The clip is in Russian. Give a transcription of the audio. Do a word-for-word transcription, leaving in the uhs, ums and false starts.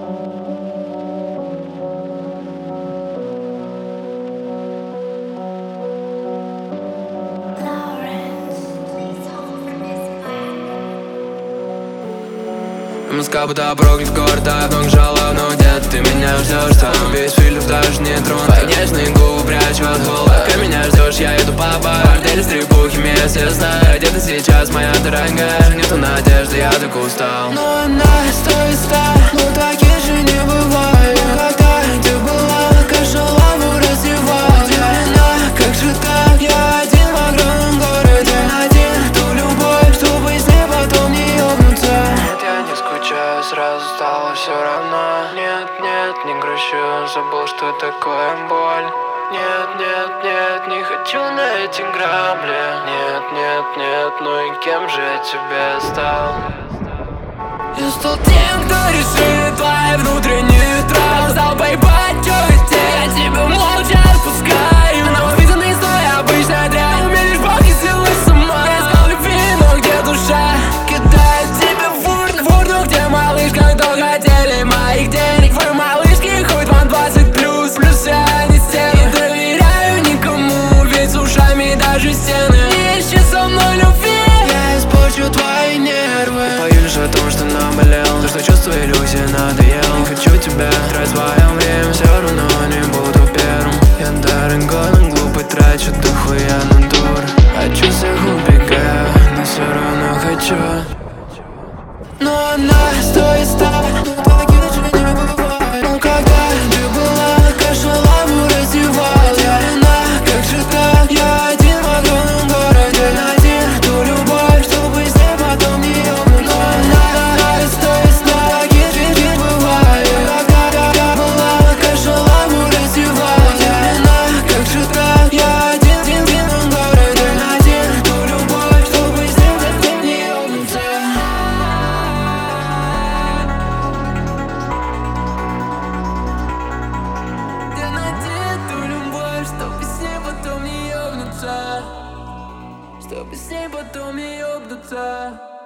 Москва будто проклят город, так много жалоб, но где-то ты меня ждешь. Там весь фильтр даже не тронут, твои нежные губы прячу от холода. Как меня ждешь, я еду по борделю, стрельбухи мест, я знаю, где ты сейчас, моя дорогая. Нету надежды, я так устал. Но она стоит ста, но таких же не бывает. Когда ты была, как шалаву раздевал. Удивлена, как же так, я один в огромном городе. Один ту любовь, чтобы с ней потом не ёбнуться. Нет, я не скучаю, сразу стало все равно. Нет, нет, не грущу, забыл, что такое боль. Нет, нет, нет, не хочу на эти грабли. Нет, нет, нет, ну и кем же я тебе стал? Я стал тем, кто решит твои внутренние травмы. Стал поебать, чё везде, я тебя молча отпускаю. Но увиденный стой обычная дрянь, умеешь бог и силы с ума. Я искал любви, но где душа? Кидает тебя в урну, в урну, где малышка, кто хотели моих денег. Вы малышки, хоть вам двадцать плюс, плюс я не стены. Не доверяю никому, ведь с ушами даже стены. Не ищи со мной любви, я испорчу твои нервы. Пою лишь о том, что наболел, то, что чувство иллюзии надоел. Не хочу тебя тратить свое время, все равно не буду первым. Я дорогой, но глупый, трачу дохуя на дур. От чувств убегаю, но все равно хочу. Но она стоит ста, но таких же не бывает. Но когда ты была, как шалаву раздевал. Удивлена, как же так, я один в огромном городе. Один ту любовь, чтобы с ней потом не ёбнуться. Но она стоит ста, таких же не бывает. Когда я была, как шалаву раздевал. Удивлена, как же так, я один, один в огромном городе. Один ту любовь, чтобы с ней потом не ёбнуться. Я найду ту любовь, чтобы с ней потом не ёбнуться. Чтобы с ней потом не ёбнуться.